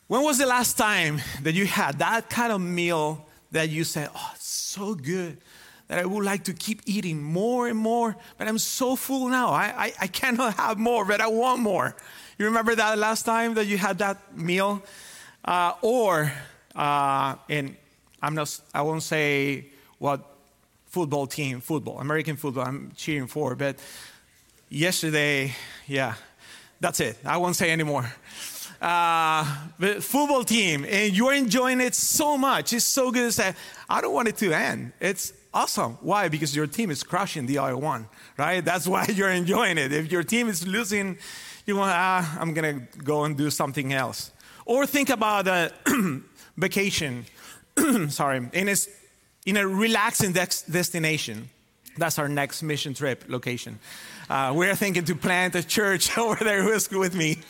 When was the last time that you had that kind of meal that you said, oh, it's so good that I would like to keep eating more and more, but I'm so full now. I cannot have more, but I want more. You remember that last time that you had that meal? I won't say what football, American football I'm cheering for, but yesterday, that's it. I won't say anymore. The football team, and you're enjoying it so much. It's so good to say, I don't want it to end. It's awesome. Why? Because your team is crushing the other one, right? That's why you're enjoying it. If your team is losing, you want, I'm going to go and do something else. Or think about a vacation, in a relaxing destination. That's our next mission trip location. We're thinking to plant a church over there. Who's with me?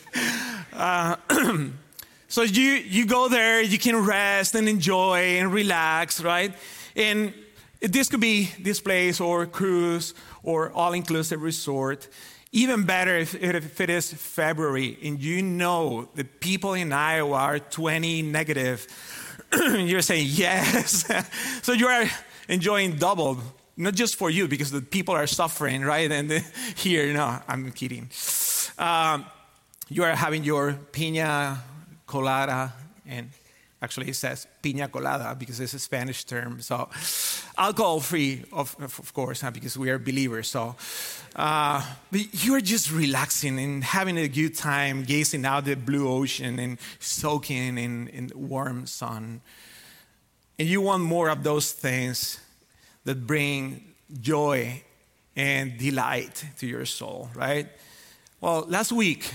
So you go there, you can rest and enjoy and relax, right? And this could be this place or cruise or all-inclusive resort. Even better if it is February and you know the people in Iowa are 20 negative. You're saying yes. So you are enjoying double, not just for you because the people are suffering, right? And here, no, I'm kidding. You are having your piña colada, and actually it says piña colada because it's a Spanish term. So alcohol-free, of course, because we are believers. So but you are just relaxing and having a good time, gazing out the blue ocean and soaking in warm sun. And you want more of those things that bring joy and delight to your soul, right? Well, last week,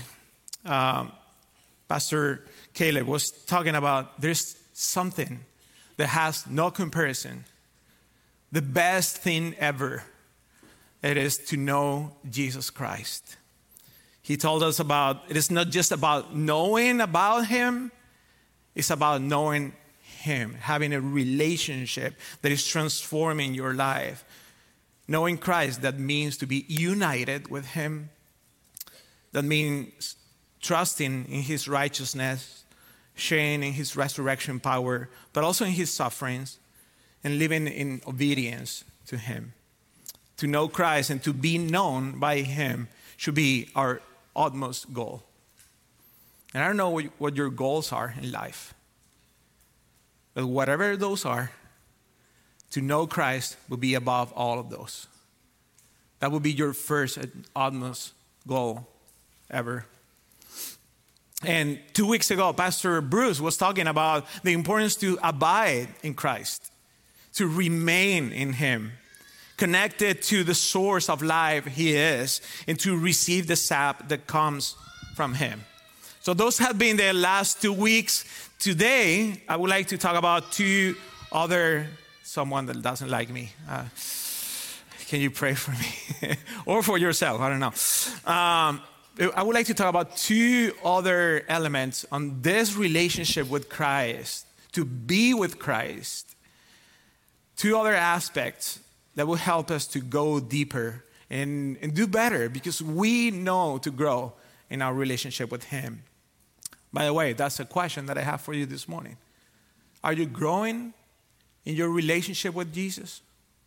Pastor Caleb was talking about there's something that has no comparison. The best thing ever, it is to know Jesus Christ. He told us it is not just about knowing about Him, it's about knowing Him, having a relationship that is transforming your life. Knowing Christ, that means to be united with Him. That means trusting in His righteousness, sharing in His resurrection power, but also in His sufferings, and living in obedience to Him. To know Christ and to be known by Him should be our utmost goal. And I don't know what your goals are in life, but whatever those are, to know Christ will be above all of those. That will be your first and utmost goal ever. And 2 weeks ago, Pastor Bruce was talking about the importance to abide in Christ, to remain in Him, connected to the source of life He is, and to receive the sap that comes from Him. So those have been the last 2 weeks. Today, I would like to talk about someone that doesn't like me. Can you pray for me? Or for yourself, I don't know. I would like to talk about two other elements on this relationship with Christ, to be with Christ. Two other aspects that will help us to go deeper and do better because we know to grow in our relationship with Him. By the way, that's a question that I have for you this morning. Are you growing in your relationship with Jesus?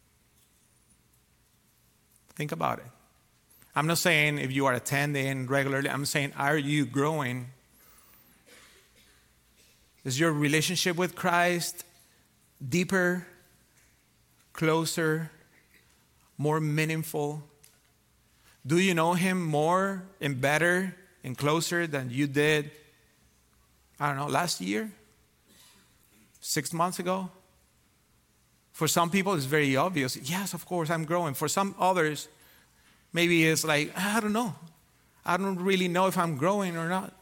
Think about it. I'm not saying if you are attending regularly. I'm saying, are you growing? Is your relationship with Christ deeper, closer, more meaningful? Do you know Him more and better and closer than you did, last year? 6 months ago? For some people, it's very obvious. Yes, of course, I'm growing. For some others, maybe it's like, I don't know. I don't really know if I'm growing or not.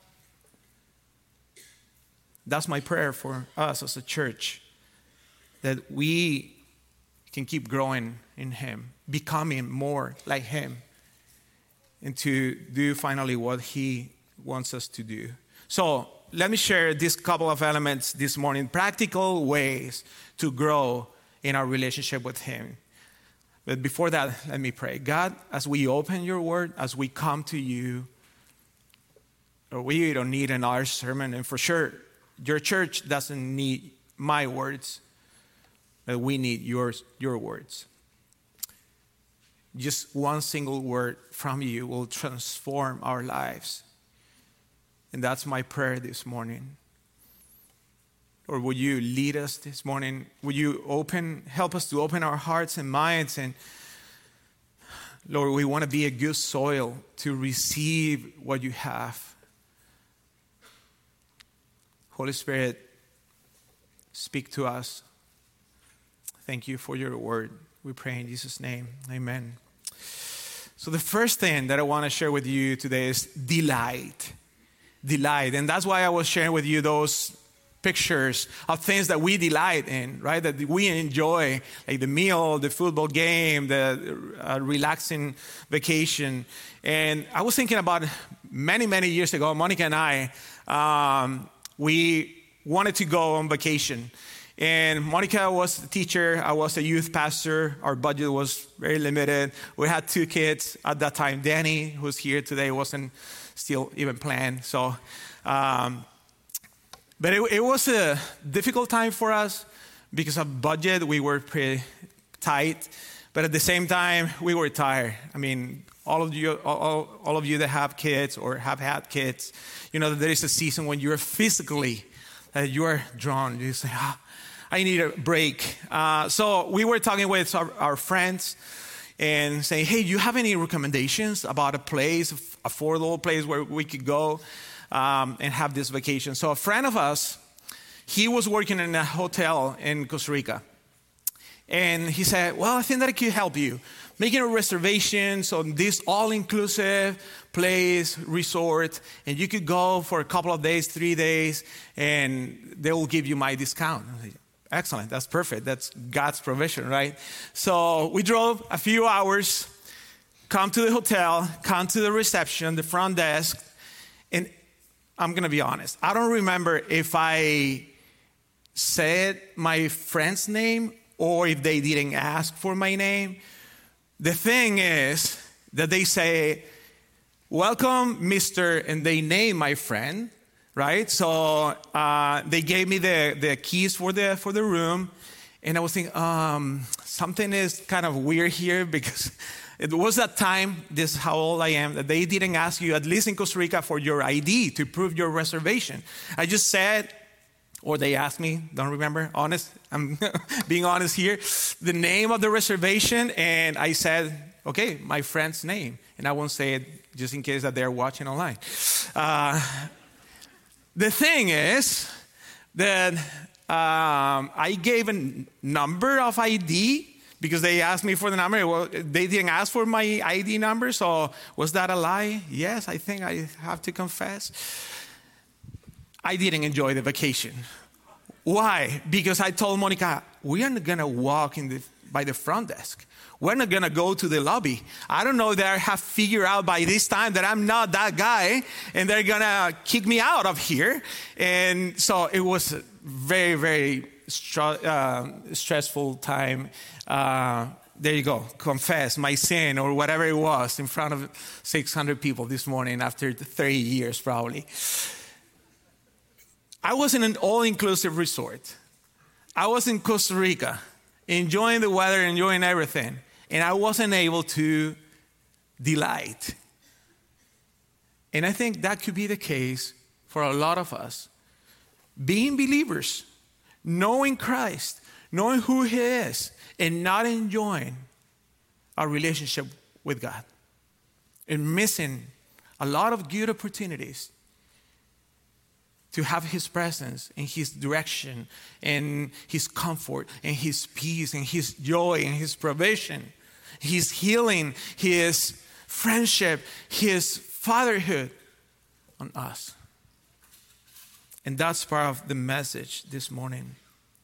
That's my prayer for us as a church, that we can keep growing in Him, becoming more like Him, and to do finally what He wants us to do. So let me share this couple of elements this morning, practical ways to grow in our relationship with Him. But before that, let me pray. God, as we open your word, as we come to you, we don't need another sermon. And for sure, Your church doesn't need my words, but we need your words. Just one single word from you will transform our lives. And that's my prayer this morning. Or would you lead us this morning? Would you help us to open our hearts and minds? And Lord, we want to be a good soil to receive what you have. Holy Spirit, speak to us. Thank you for your word. We pray in Jesus' name. Amen. So the first thing that I want to share with you today is delight. Delight. And that's why I was sharing with you those pictures of things that we delight in, right? That we enjoy, like the meal, the football game, the relaxing vacation. And I was thinking about many, many years ago, Monica and I, we wanted to go on vacation. And Monica was the teacher, I was a youth pastor. Our budget was very limited. We had 2 kids at that time. Danny, who's here today, wasn't still even planned. So, but it was a difficult time for us because of budget. We were pretty tight, but at the same time, we were tired. I mean, all of you that have kids or have had kids, you know that there is a season when you're physically, you are drawn. You say, I need a break. So we were talking with our friends and saying, hey, do you have any recommendations about a place, affordable place where we could go and have this vacation? So a friend of us, he was working in a hotel in Costa Rica. And he said, well, I think that I could help you. Making a reservation on this all-inclusive place, resort, and you could go for a couple of days, 3 days, and they will give you my discount. I said, excellent, that's perfect. That's God's provision, right? So we drove a few hours, come to the hotel, come to the reception, the front desk, and I'm going to be honest. I don't remember if I said my friend's name or if they didn't ask for my name. The thing is that they say, welcome, Mr., and they name my friend, right? So they gave me the keys for the room, and I was thinking, something is kind of weird here because it was that time, this is how old I am, that they didn't ask you, at least in Costa Rica, for your ID to prove your reservation. I just said, or they asked me, don't remember, honest, I'm being honest here, the name of the reservation, and I said, okay, my friend's name, and I won't say it just in case that they're watching online. The thing is that I gave a number of ID because they asked me for the number. Well, they didn't ask for my ID number, so was that a lie? Yes, I think I have to confess. I didn't enjoy the vacation. Why? Because I told Monica, we are not going to walk by the front desk. We're not going to go to the lobby. I don't know if they have figured out by this time that I'm not that guy, and they're going to kick me out of here. And so it was a very, very stressful time. There you go. Confess my sin or whatever it was in front of 600 people this morning after 30 years probably. I was in an all-inclusive resort. I was in Costa Rica, enjoying the weather, enjoying everything, and I wasn't able to delight. And I think that could be the case for a lot of us. Being believers, knowing Christ, knowing who He is, and not enjoying our relationship with God, and missing a lot of good opportunities to have His presence and His direction and His comfort and His peace and His joy and His provision, His healing, His friendship, His fatherhood on us. And that's part of the message this morning.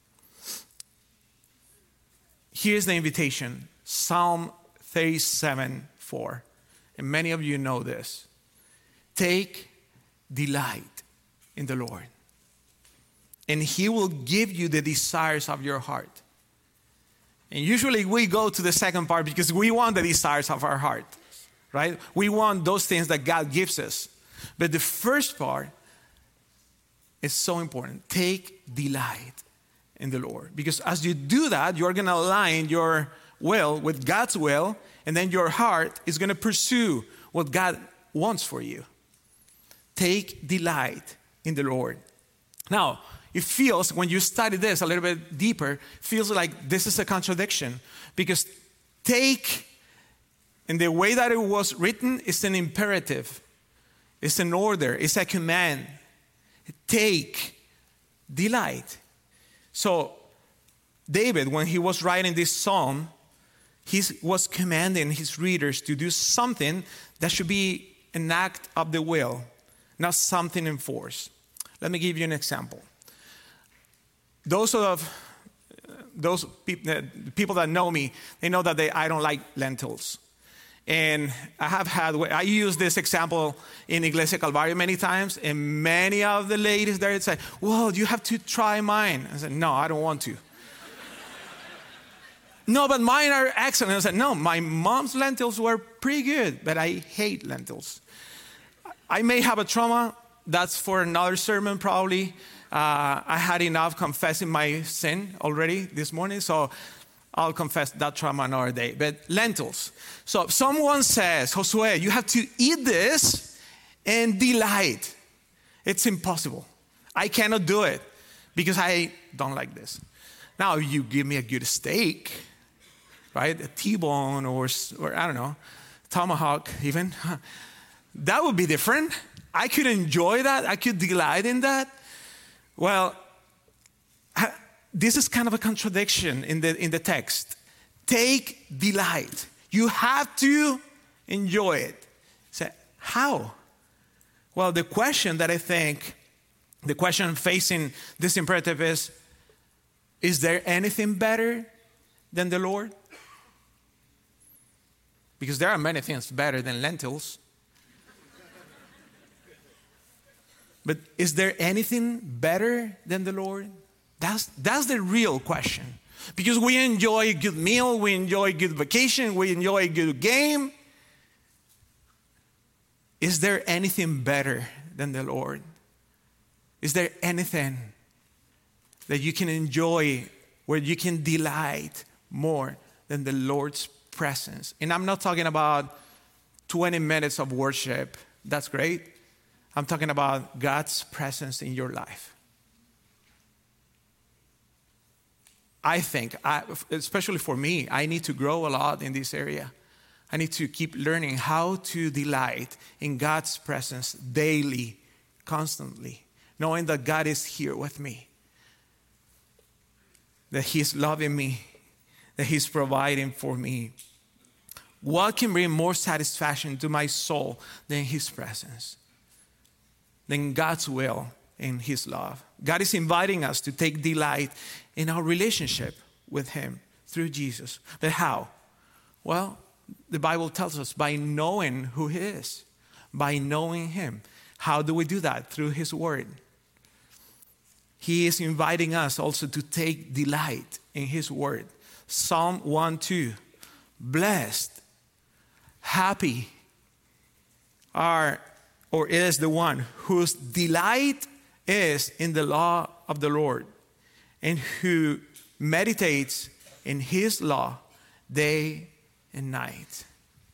Here's the invitation, Psalm 37:4. And many of you know this. Take delight in the Lord, and He will give you the desires of your heart. And usually we go to the second part because we want the desires of our heart, right? We want those things that God gives us. But the first part, is so important. Take delight in the Lord. Because as you do that, you're going to align your will with God's will, and then your heart is going to pursue what God wants for you. Take delight in the Lord. Now, it feels, when you study this a little bit deeper, feels like this is a contradiction. Because take, in the way that it was written, is an imperative. It's an order. It's a command. Take delight. So, David, when he was writing this psalm, he was commanding his readers to do something that should be an act of the will, not something enforced. Let me give you an example. Those people that know me, they know that I don't like lentils. And I use this example in Iglesia Calvario many times, and many of the ladies there say, well, you have to try mine. I said, no, I don't want to. No, but mine are excellent. I said, no, my mom's lentils were pretty good, but I hate lentils. I may have a trauma. That's for another sermon probably. I had enough confessing my sin already this morning, so I'll confess that trauma another day. But lentils. So if someone says, Josue, you have to eat this and delight. It's impossible. I cannot do it because I don't like this. Now, you give me a good steak, right? A T-bone or I don't know, tomahawk even. That would be different. I could enjoy that. I could delight in that. Well, this is kind of a contradiction in the text. Take delight. You have to enjoy it. Say, how? Well, the question facing this imperative is there anything better than the Lord? Because there are many things better than lentils. But is there anything better than the Lord? That's the real question. Because we enjoy a good meal, we enjoy a good vacation, we enjoy a good game. Is there anything better than the Lord? Is there anything that you can enjoy, where you can delight more than the Lord's presence? And I'm not talking about 20 minutes of worship. That's great. I'm talking about God's presence in your life. I think, especially for me, I need to grow a lot in this area. I need to keep learning how to delight in God's presence daily, constantly, knowing that God is here with me, that He's loving me, that He's providing for me. What can bring more satisfaction to my soul than His presence, than God's will and His love? God is inviting us to take delight in our relationship with Him through Jesus. But how? Well, the Bible tells us by knowing who He is, by knowing Him. How do we do that? Through His Word. He is inviting us also to take delight in His Word. Psalm 1:2, blessed, happy is the one whose delight is in the law of the Lord, and who meditates in His law day and night.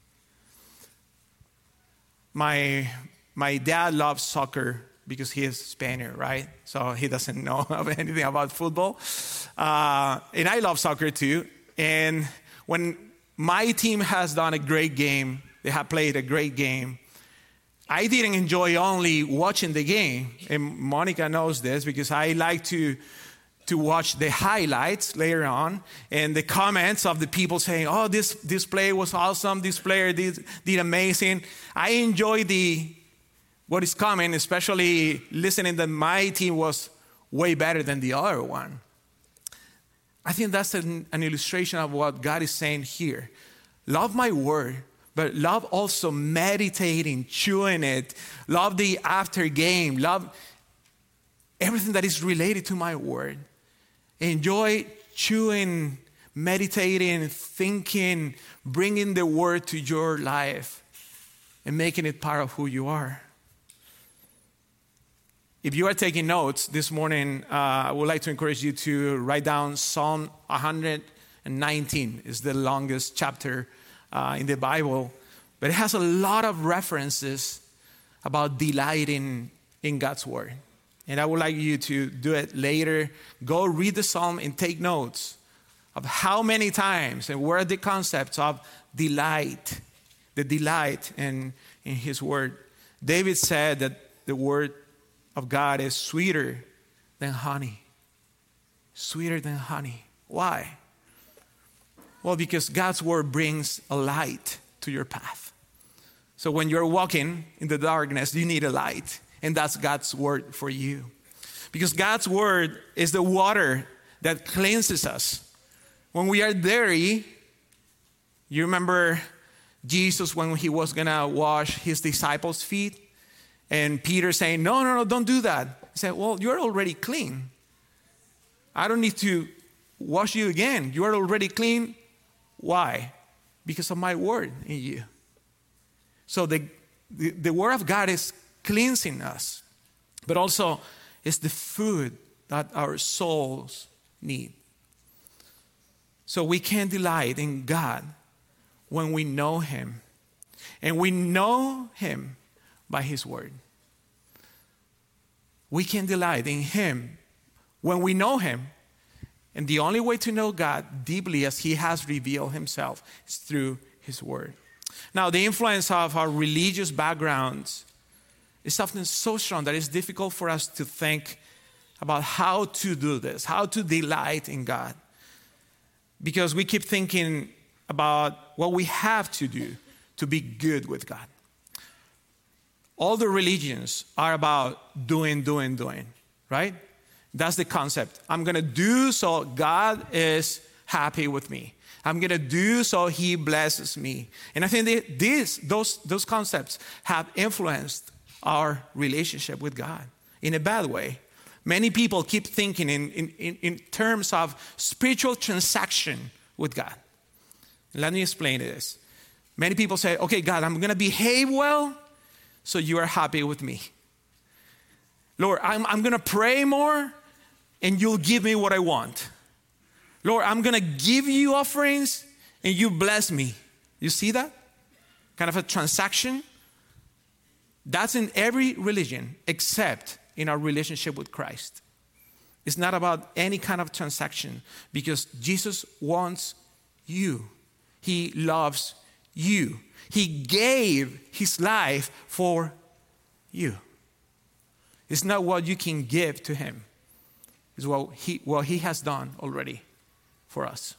My dad loves soccer because he is Spaniard, right? So he doesn't know anything about football. And I love soccer too. And when my team has done a great game, they have played a great game, I didn't enjoy only watching the game. And Monica knows this because I like to watch the highlights later on and the comments of the people saying, oh, this play was awesome, this player did amazing. I enjoy what is coming, especially listening that my team was way better than the other one. I think that's an illustration of what God is saying here. Love my word, but love also meditating, chewing it. Love the after game. Love everything that is related to my word. Enjoy chewing, meditating, thinking, bringing the word to your life and making it part of who you are. if you are taking notes this morning, I would like to encourage you to write down Psalm 119. It's the longest chapter in the Bible, but it has a lot of references about delighting in God's word. And I would like you to do it later. Go read the Psalm and take notes of how many times and where are the concepts of delight, the delight in his word. David said that the word of God is sweeter than honey. Sweeter than honey. Why? Well, because God's word brings a light to your path. So when you're walking in the darkness, you need a light. And that's God's word for you. Because God's word is the water that cleanses us. When we are dirty, you remember Jesus when he was going to wash his disciples' feet? And Peter saying, no, don't do that. He said, well, you're already clean. I don't need to wash you again. You are already clean. Why? Because of my word in you. So the word of God is cleansing us, but also it's the food that our souls need. So we can delight in God when we know him, and we know him by his word. We can delight in him when we know him, and the only way to know God deeply as he has revealed himself is through his word. Now, the influence of our religious backgrounds is often so strong that it's difficult for us to think about how to do this, how to delight in God. Because we keep thinking about what we have to do to be good with God. All the religions are about doing, right? That's the concept. I'm going to do so God is happy with me. I'm going to do so he blesses me. And I think those concepts have influenced our relationship with God in a bad way. Many people keep thinking in terms of spiritual transaction with God. Let me explain this. Many people say, okay, God, I'm going to behave well so you are happy with me. Lord, I'm going to pray more and you'll give me what I want. Lord, I'm going to give you offerings and you bless me. You see that? Kind of a transaction. That's in every religion except in our relationship with Christ. It's not about any kind of transaction because Jesus wants you. He loves you. He gave his life for you. It's not what you can give to him. It's what he has done already for us.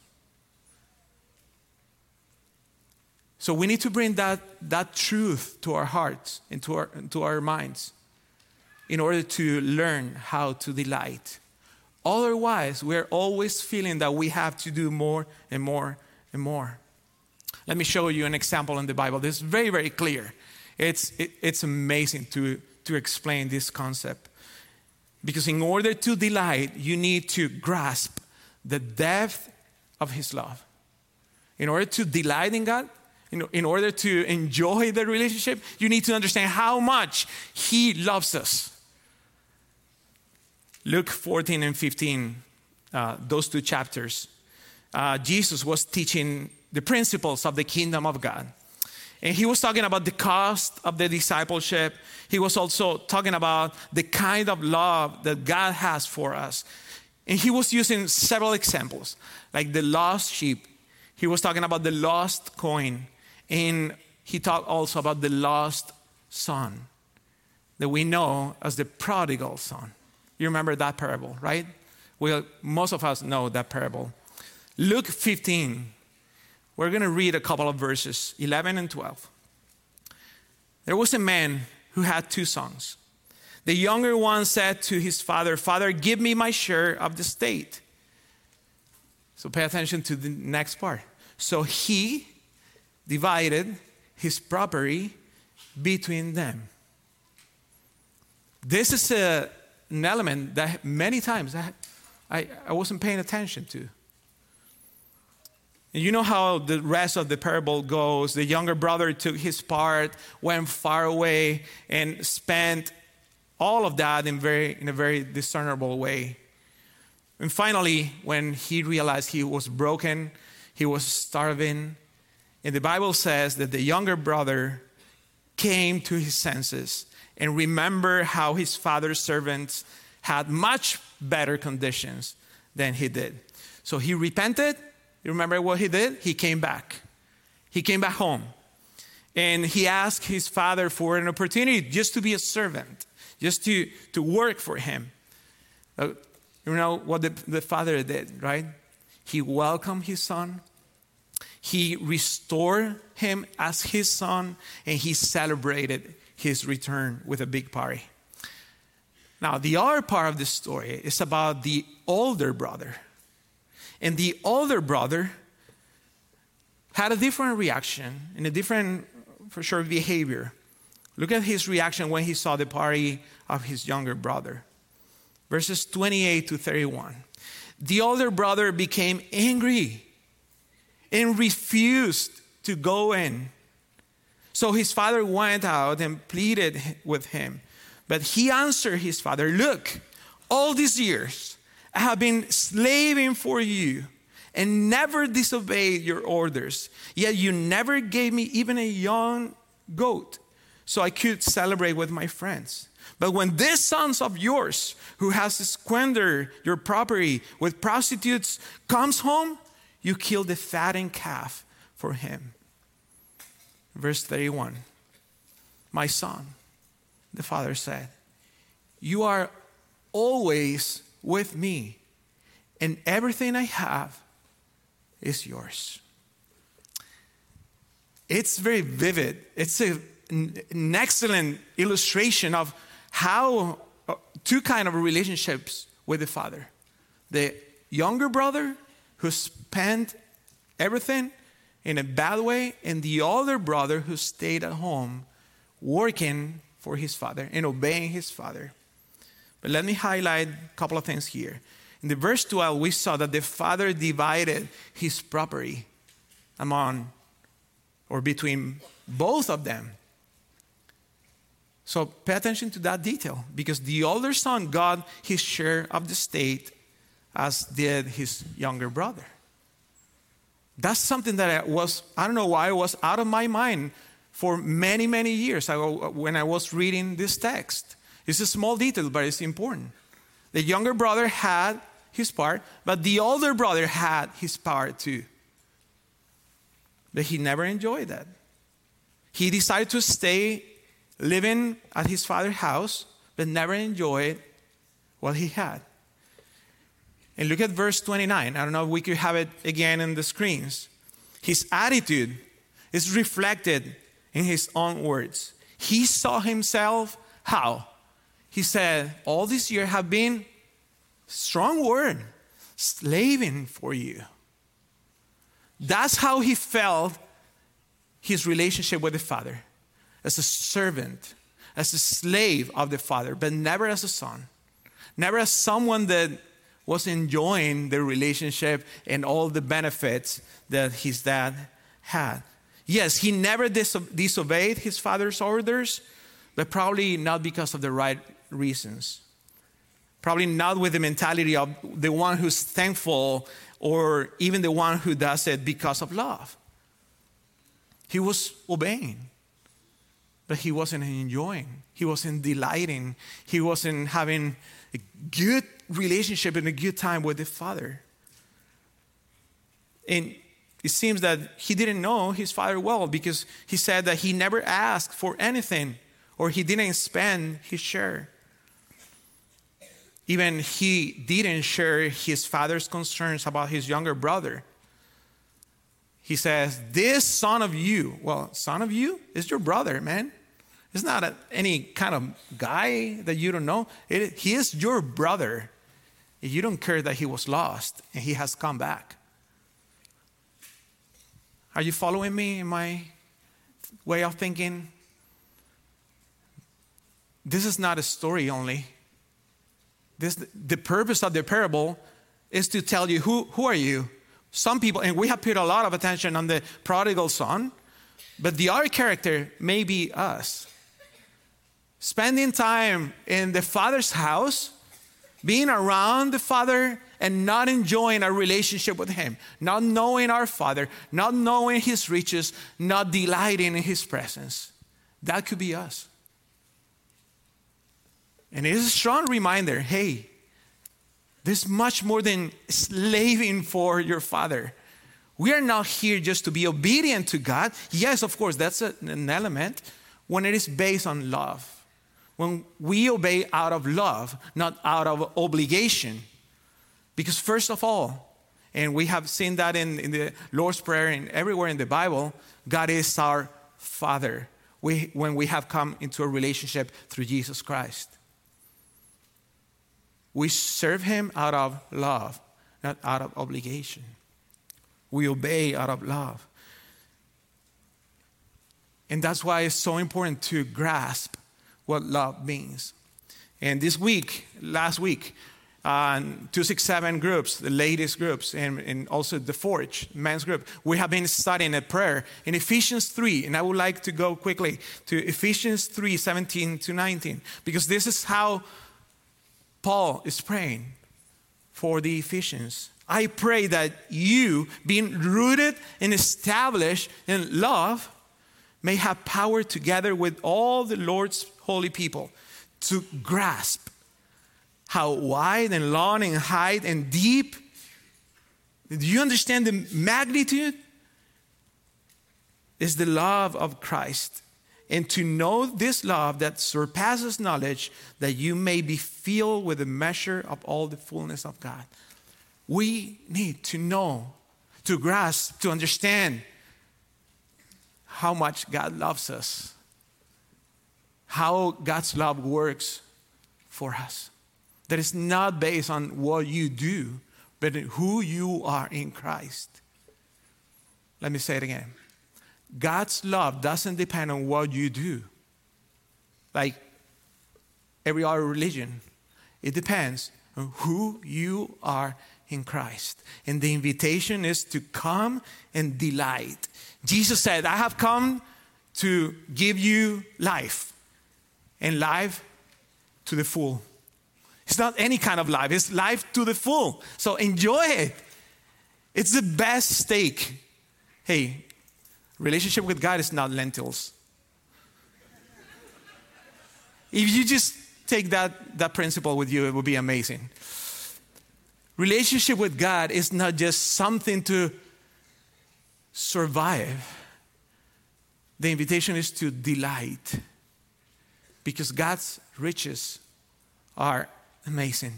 So we need to bring that truth to our hearts and to our minds in order to learn how to delight. Otherwise, we're always feeling that we have to do more and more and more. Let me show you an example in the Bible. This is very, very clear. It's amazing to explain this concept. Because in order to delight, you need to grasp the depth of his love. In order to delight in God, in order to enjoy the relationship, you need to understand how much he loves us. Luke 14 and 15, those two chapters, Jesus was teaching the principles of the kingdom of God. And he was talking about the cost of the discipleship. He was also talking about the kind of love that God has for us. And he was using several examples, like the lost sheep. He was talking about the lost coin. And he talked also about the lost son that we know as the prodigal son. You remember that parable, right? Well, most of us know that parable. Luke 15. We're going to read a couple of verses, 11 and 12. There was a man who had two sons. The younger one said to his father, "Father, give me my share of the estate." So pay attention to the next part. So he divided his property between them. This is an element that many times I wasn't paying attention to. And you know how the rest of the parable goes. The younger brother took his part, went far away, and spent all of that in a very discernible way. And finally, when he realized he was broken, he was starving, and the Bible says that the younger brother came to his senses and remembered how his father's servants had much better conditions than he did. So he repented. You remember what he did? He came back. He came back home. And he asked his father for an opportunity just to be a servant, just to work for him. You know what the father did, right? He welcomed his son. He restored him as his son, and he celebrated his return with a big party. Now, the other part of the story is about the older brother. And the older brother had a different reaction and a different, for sure, behavior. Look at his reaction when he saw the party of his younger brother. Verses 28 to 31. The older brother became angry and refused to go in. So his father went out and pleaded with him. But he answered his father, "Look, all these years I have been slaving for you and never disobeyed your orders. Yet you never gave me even a young goat so I could celebrate with my friends. But when this son of yours, who has squandered your property with prostitutes, comes home, you kill the fattened calf for him." Verse 31. "My son," the father said, "you are always with me, and everything I have is yours." It's very vivid. It's an excellent illustration of how two kind of relationships with the father. The younger brother who spent everything in a bad way, and the older brother who stayed at home working for his father and obeying his father. But let me highlight a couple of things here. In the verse 12, we saw that the father divided his property among or between both of them. So pay attention to that detail, because the older son got his share of the estate, as did his younger brother. That's something that I don't know why it was out of my mind for many, many years when I was reading this text. It's a small detail, but it's important. The younger brother had his part, but the older brother had his part too. But he never enjoyed that. He decided to stay living at his father's house, but never enjoyed what he had. And look at verse 29. I don't know if we could have it again in the screens. His attitude is reflected in his own words. He saw himself how? He said, "All this year have been," strong word, "slaving for you." That's how he felt his relationship with the father. As a servant, as a slave of the father, but never as a son. Never as someone that was enjoying the relationship and all the benefits that his dad had. Yes, he never disobeyed his father's orders, but probably not because of the right reasons. Probably not with the mentality of the one who's thankful, or even the one who does it because of love. He was obeying, but he wasn't enjoying. He wasn't delighting. He wasn't having a good relationship and a good time with the father. And it seems that he didn't know his father well, because he said that he never asked for anything, or he didn't spend his share. Even he didn't share his father's concerns about his younger brother. He says, "This son of you," well, son of you is your brother, man. It's not any kind of guy that you don't know. He is your brother. You don't care that he was lost and he has come back. Are you following me in my way of thinking? This is not a story only. The purpose of the parable is to tell you who are you? Some people, and we have put a lot of attention on the prodigal son, but the other character may be us. spending time in the Father's house, being around the Father and not enjoying a relationship with Him, not knowing our Father, not knowing His riches, not delighting in His presence. That could be us. And it is a strong reminder, hey, there's much more than slaving for your Father. We are not here just to be obedient to God. Yes, of course, that's an element when it is based on love. When we obey out of love, not out of obligation. Because first of all, and we have seen that in the Lord's Prayer and everywhere in the Bible, God is our Father when we have come into a relationship through Jesus Christ. We serve Him out of love, not out of obligation. We obey out of love. And that's why it's so important to grasp what love means. And this week, last week, 267 groups, the latest groups, and also the Forge men's group, we have been studying a prayer in Ephesians 3. And I would like to go quickly to Ephesians 3, 17 to 19, because this is how Paul is praying for the Ephesians. I pray that you, being rooted and established in love, may have power together with all the Lord's holy people to grasp how wide and long and high and deep. Do you understand the magnitude? Is the love of Christ. And to know this love that surpasses knowledge, that you may be filled with the measure of all the fullness of God. We need to know, to grasp, to understand how much God loves us, how God's love works for us. That is not based on what you do, but who you are in Christ. Let me say it again. God's love doesn't depend on what you do, like every other religion. It depends on who you are in Christ. And the invitation is to come and delight. Jesus said, I have come to give you life, and life to the full. It's not any kind of life, it's life to the full. So enjoy it. It's the best steak. Hey, relationship with God is not lentils. If you just take that principle with you, it will be amazing. Relationship with God is not just something to survive. The invitation is to delight, because God's riches are amazing.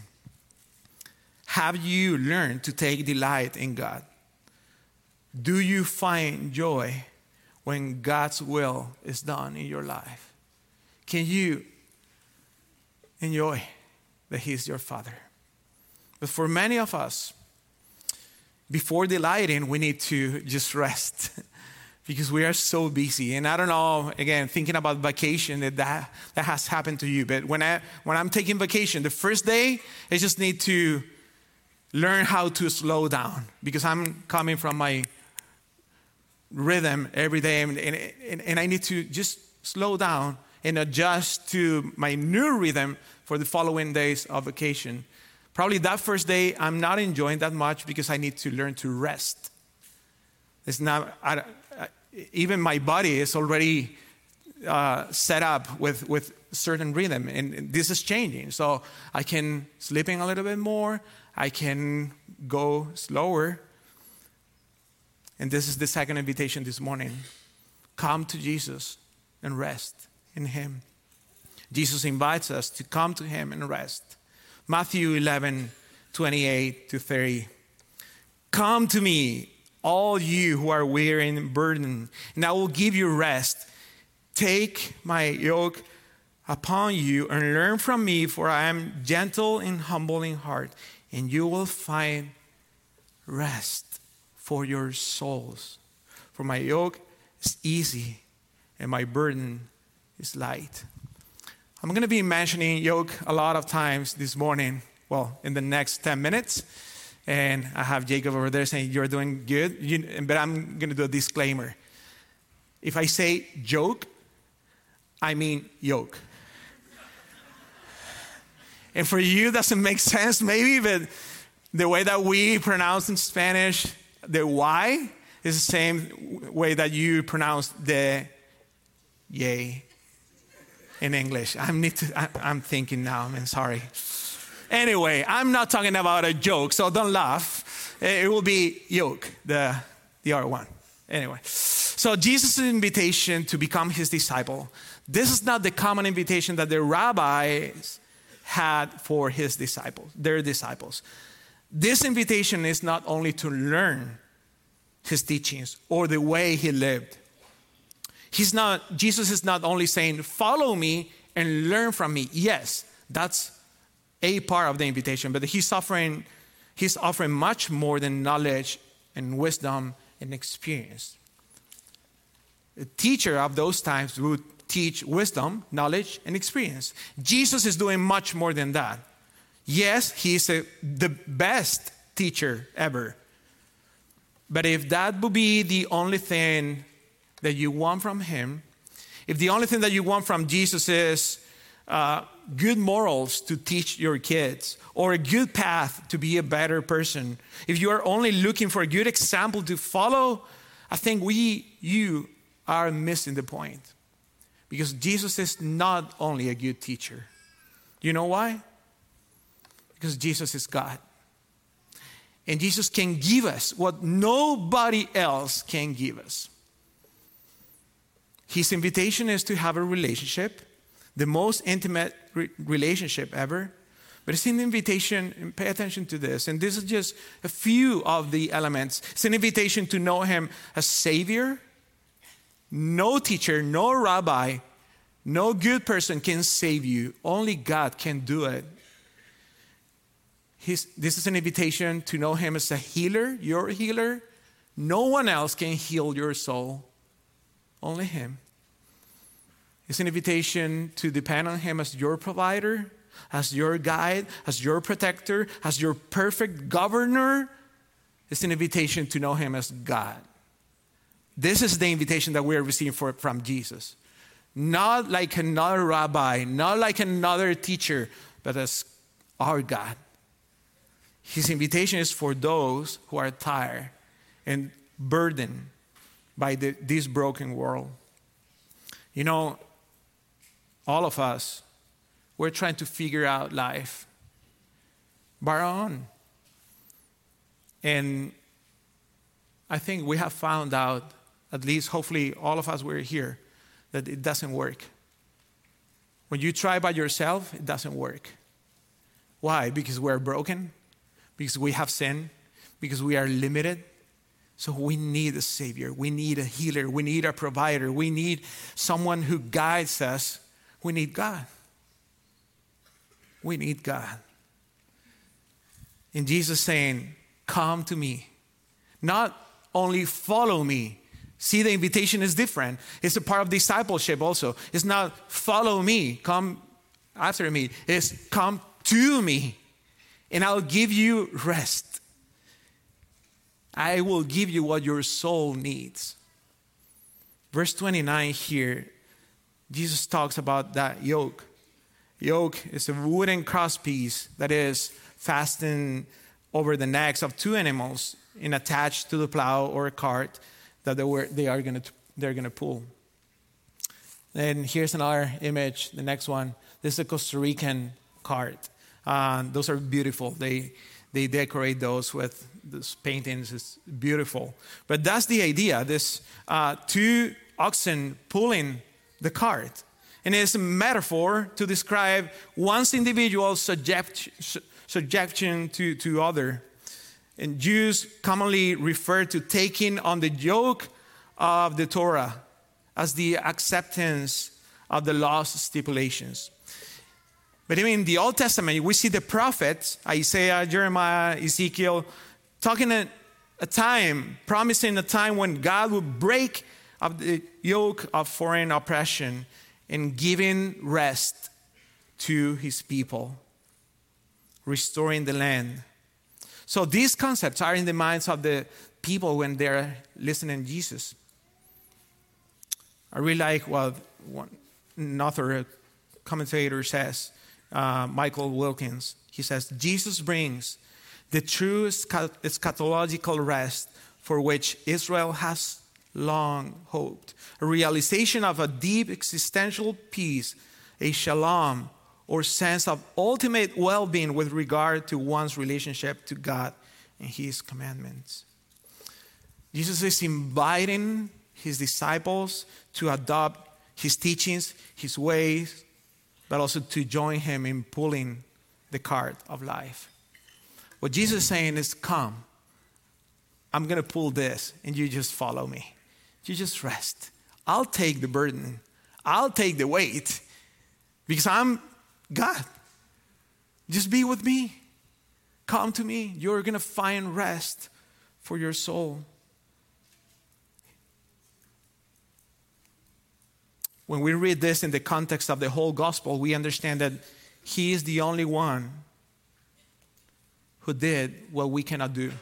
Have you learned to take delight in God? Do you find joy when God's will is done in your life? Can you enjoy that He's your Father? But for many of us, before delighting, we need to just rest because we are so busy. And I don't know, again, thinking about vacation, that has happened to you. But when I'm taking vacation, the first day, I just need to learn how to slow down, because I'm coming from my rhythm every day, and I need to just slow down and adjust to my new rhythm for the following days of vacation. Probably that first day I'm not enjoying that much because I need to learn to rest. It's not, even my body is already set up with certain rhythm, and this is changing. So I can sleeping a little bit more, I can go slower. And this is the second invitation this morning. Come to Jesus and rest in Him. Jesus invites us to come to Him and rest. Matthew 11:28 to 30. Come to me, all you who are weary and burdened, and I will give you rest. Take my yoke upon you and learn from me, for I am gentle and humble in heart, and you will find rest for your souls. For my yoke is easy and my burden is light. I'm going to be mentioning yoke a lot of times this morning, well, in the next 10 minutes. And I have Jacob over there saying, you're doing good. But I'm going to do a disclaimer. If I say joke, I mean yoke. And for you, it doesn't make sense maybe, but the way that we pronounce in Spanish, the Y is the same way that you pronounce the yay in English. I'm thinking now, I'm sorry. Anyway, I'm not talking about a joke, so don't laugh. It will be yoke, the other one. Anyway, so Jesus' invitation to become his disciple, this is not the common invitation that the rabbis had for his disciples, their disciples. This invitation is not only to learn his teachings or the way he lived. Jesus is not only saying, follow me and learn from me. Yes, that's a part of the invitation, but he's offering much more than knowledge and wisdom and experience. A teacher of those times would teach wisdom, knowledge, and experience. Jesus is doing much more than that. Yes, he's the best teacher ever. But if that would be the only thing that you want from him, if the only thing that you want from Jesus is good morals to teach your kids, or a good path to be a better person, if you are only looking for a good example to follow, I think you are missing the point. Because Jesus is not only a good teacher. You know why? Because Jesus is God. And Jesus can give us what nobody else can give us. His invitation is to have a relationship, the most intimate relationship ever. But it's an invitation, and pay attention to this, and this is just a few of the elements. It's an invitation to know him as Savior. No teacher, no rabbi, no good person can save you. Only God can do it. This is an invitation to know him as a healer, your healer. No one else can heal your soul. Only him. It's an invitation to depend on him as your provider, as your guide, as your protector, as your perfect governor. It's an invitation to know him as God. This is the invitation that we are receiving from Jesus. Not like another rabbi, not like another teacher, but as our God. His invitation is for those who are tired and burdened by this broken world. You know, all of us, we're trying to figure out life by our own. And I think we have found out, at least hopefully all of us were here, that it doesn't work. When you try by yourself, it doesn't work. Why? Because we're broken, because we have sin, because we are limited. So we need a Savior, we need a healer, we need a provider, we need someone who guides us. We need God. We need God. And Jesus saying, come to me. Not only follow me. See, the invitation is different. It's a part of discipleship also. It's not follow me, come after me. It's come to me, and I'll give you rest. I will give you what your soul needs. Verse 29 here, Jesus talks about that yoke. Yoke is a wooden crosspiece that is fastened over the necks of two animals and attached to the plow or a cart that they're going to pull. And here's another image, the next one. This is a Costa Rican cart. Those are beautiful. They decorate those with these paintings. It's beautiful. But that's the idea. This two oxen pulling the cart. And it's a metaphor to describe one's individual subjection to other. And Jews commonly refer to taking on the yoke of the Torah as the acceptance of the law's stipulations. But even in the Old Testament, we see the prophets, Isaiah, Jeremiah, Ezekiel, talking a time, promising a time when God would break up the yoke of foreign oppression and giving rest to his people, restoring the land. So these concepts are in the minds of the people when they're listening to Jesus. I really like what one author, a commentator says. Michael Wilkins. He says, Jesus brings the true eschatological rest for which Israel has long hoped. A realization of a deep existential peace, a shalom, or sense of ultimate well-being with regard to one's relationship to God and His commandments. Jesus is inviting His disciples to adopt His teachings, His ways, but also to join Him in pulling the cart of life. What Jesus is saying is, come, I'm going to pull this, and you just follow me. You just rest. I'll take the burden. I'll take the weight because I'm God. Just be with me. Come to me. You're going to find rest for your soul. When we read this in the context of the whole gospel, we understand that He is the only one who did what we cannot do.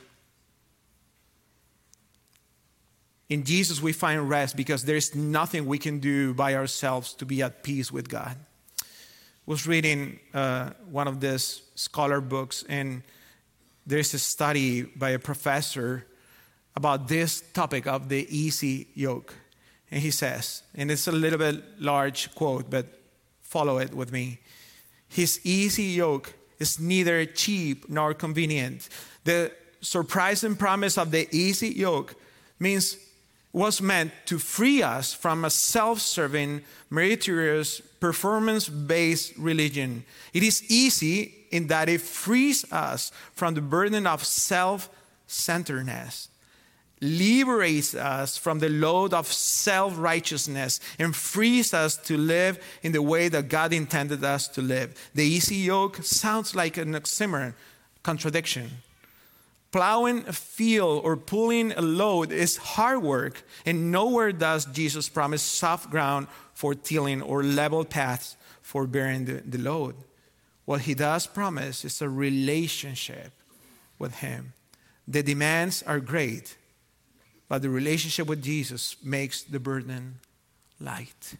In Jesus, we find rest because there's nothing we can do by ourselves to be at peace with God. I was reading one of these scholar books, and there's a study by a professor about this topic of the easy yoke. And he says, and it's a little bit large quote, but follow it with me. His easy yoke is neither cheap nor convenient. The surprising promise of the easy yoke was meant to free us from a self-serving, meritorious, performance-based religion. It is easy in that it frees us from the burden of self-centeredness, liberates us from the load of self-righteousness, and frees us to live in the way that God intended us to live. The easy yoke sounds like an oxymoron, contradiction. Plowing a field or pulling a load is hard work, and nowhere does Jesus promise soft ground for tilling or level paths for bearing the load. What He does promise is a relationship with Him. The demands are great, but the relationship with Jesus makes the burden light.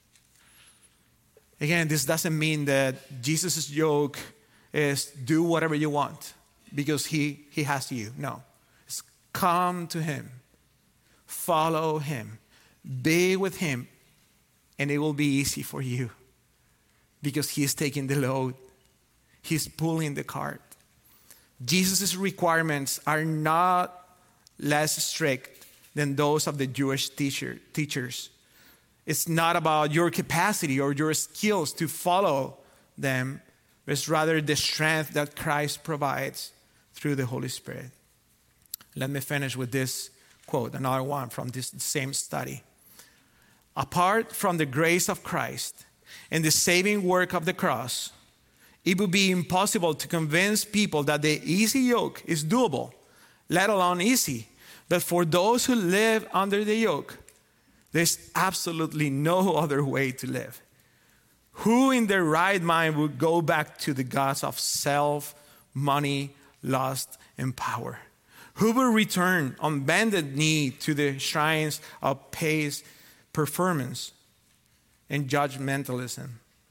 Again, this doesn't mean that Jesus' yoke is do whatever you want because he has you. No. It's come to Him. Follow Him. Be with Him. And it will be easy for you because He is taking the load. He's pulling the cart. Jesus' requirements are not less strict than those of the Jewish teachers. It's not about your capacity or your skills to follow them, but it's rather the strength that Christ provides through the Holy Spirit. Let me finish with this quote, another one from this same study. Apart from the grace of Christ and the saving work of the cross, it would be impossible to convince people that the easy yoke is doable, let alone easy. But for those who live under the yoke, there's absolutely no other way to live. Who in their right mind would go back to the gods of self, money, lust, and power? Who will return on bended knee to the shrines of pace, performance, and judgmentalism?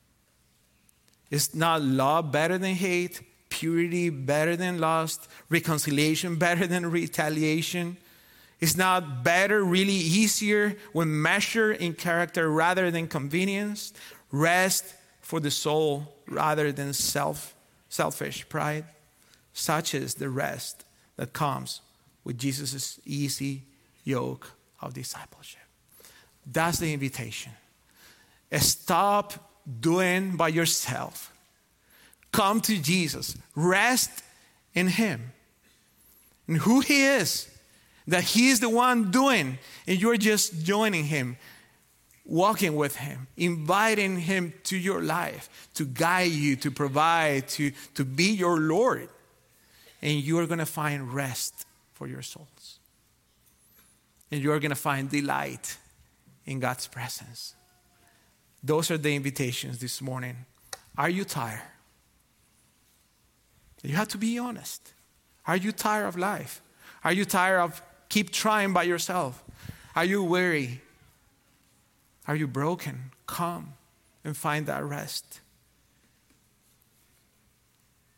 Is not love better than hate? Purity better than lust? Reconciliation better than retaliation? Is not better really easier when measured in character rather than convenience? Rest for the soul rather than selfish pride? Such is the rest that comes with Jesus' easy yoke of discipleship. That's the invitation. Stop doing by yourself. Come to Jesus. Rest in Him. And who He is. That He is the one doing. And you're just joining Him. Walking with Him. Inviting Him to your life. To guide you. To provide. To be your Lord. And you are going to find rest for your souls. And you are going to find delight in God's presence. Those are the invitations this morning. Are you tired? You have to be honest. Are you tired of life? Are you tired of keep trying by yourself? Are you weary? Are you broken? Come and find that rest.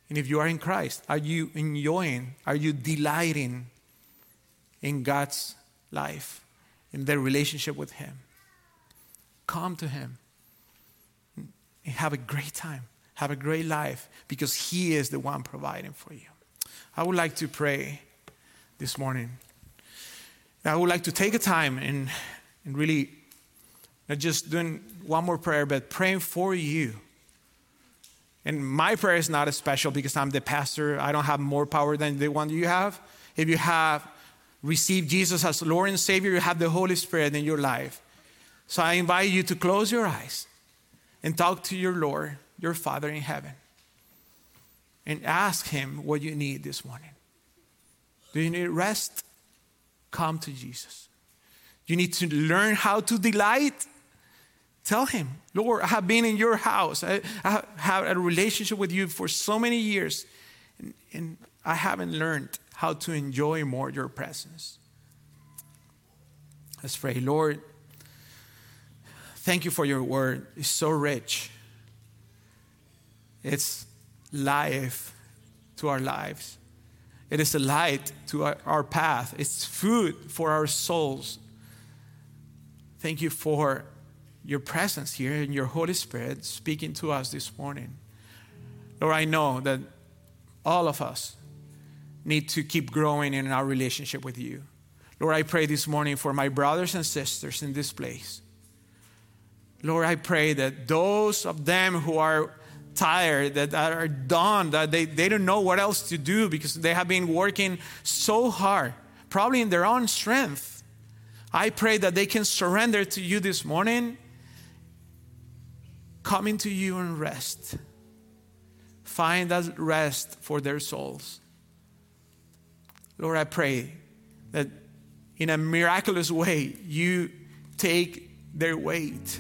And if you are in Christ, are you enjoying, are you delighting in God's life, in their relationship with Him? Come to Him and have a great time, have a great life, because He is the one providing for you. I would like to pray this morning. I would like to take a time and really not just doing one more prayer, but praying for you. And my prayer is not as special because I'm the pastor. I don't have more power than the one you have. If you have received Jesus as Lord and Savior, you have the Holy Spirit in your life. So I invite you to close your eyes and talk to your Lord, your Father in heaven, and ask Him what you need this morning. Do you need rest? Come to Jesus. You need to learn how to delight? Tell Him, Lord, I have been in your house. I have a relationship with you for so many years, and I haven't learned how to enjoy more your presence. Let's pray. Lord, thank you for your word. It's so rich. It's life to our lives. It is a light to our path. It's food for our souls. Thank you for your presence here and your Holy Spirit speaking to us this morning. Lord, I know that all of us need to keep growing in our relationship with you. Lord, I pray this morning for my brothers and sisters in this place. Lord, I pray that those of them who are tired, that are done, that they don't know what else to do because they have been working so hard, probably in their own strength. I pray that they can surrender to you this morning, coming to you and rest. Find that rest for their souls. Lord, I pray that in a miraculous way, you take their weight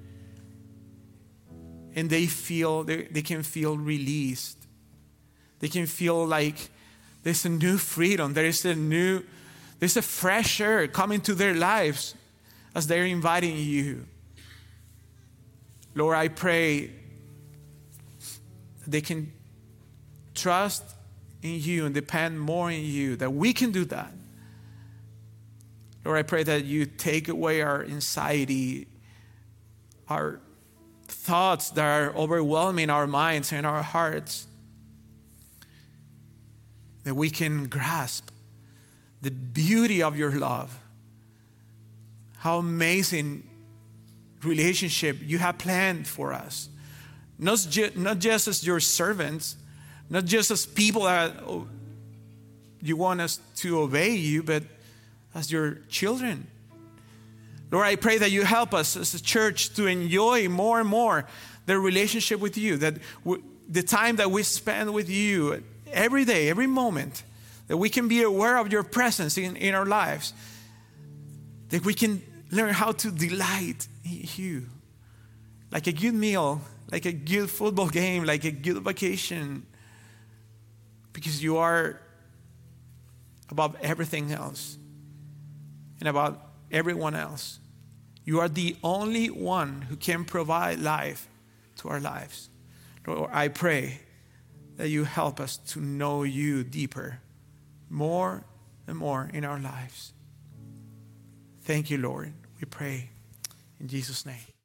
and they can feel released. They can feel like there's a new freedom. There's a fresh air coming to their lives as they're inviting you. Lord, I pray that they can trust in you and depend more in you, that we can do that. Lord, I pray that you take away our anxiety, our thoughts that are overwhelming our minds and our hearts, that we can grasp the beauty of your love, how amazing relationship you have planned for us, not just as your servants, not just as people that you want us to obey you, but as your children. Lord, I pray that you help us as a church to enjoy more and more the relationship with you, that the time that we spend with you every day, every moment, that we can be aware of your presence in our lives, that we can learn how to delight in you, like a good meal, like a good football game, like a good vacation, because you are above everything else and about everyone else. You are the only one who can provide life to our lives. Lord, I pray that you help us to know you deeper, more and more in our lives. Thank you, Lord. We pray in Jesus' name.